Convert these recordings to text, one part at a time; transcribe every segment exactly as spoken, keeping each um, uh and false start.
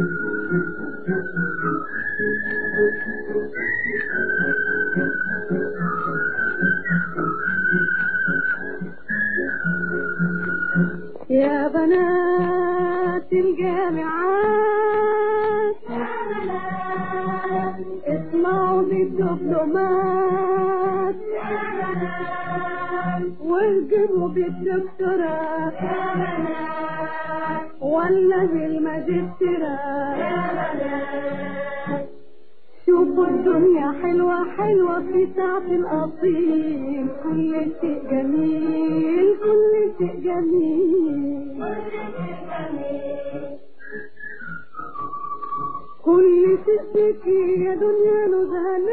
يا بنات الجامعات اسمعوا بالدبلومات واهجروا بالدكتوراه ولا بالماجستيرات. شوفوا الدنيا حلوة حلوة في ساعة الأصيل، كل شيء جميل كل شيء جميل كل شيء فيكي يا دنيا نزهة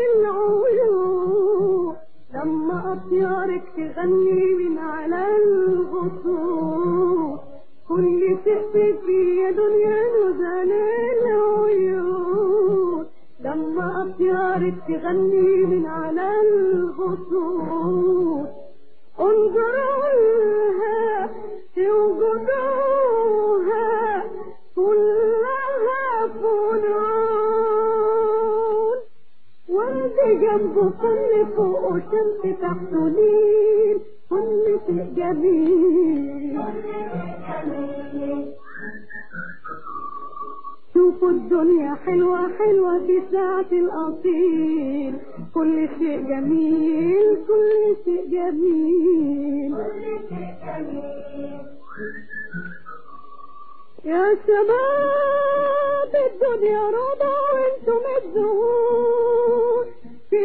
العيون، لما أطيارك تغني من على الغصون. كل شيء فيكي يا دنيا نزهة العيون، لما أطيارك تغني من على الغصون. انظروا لها توجدوها كلها فنون، وانت جنب كل فوق شمس تحت نيل، كل شيء جميل. شوفوا الدنيا حلوة حلوة في ساعة الأصيل، كل شيء جميل كل شيء جميل. يا شباب الدنيا روضة وانتم الزهور، في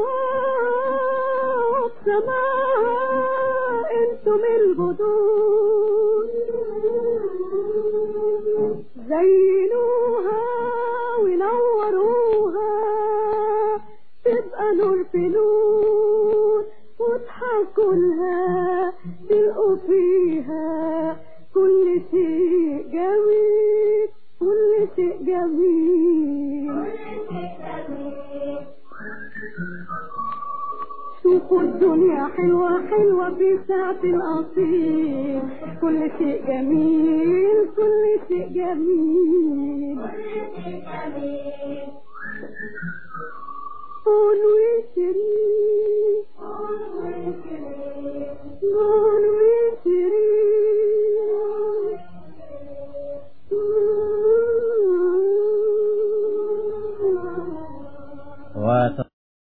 هواء السماء انتم البدور. زينوها ونوروها تبقى نور في نور، واضحكوا لها تلقوا فيها كل شيء جميل كل شيء جميل. شوفوا الدنيا حلوة حلوة في ساعة الأصيل، كل شيء جميل كل شيء جميل. قولوا يا شريك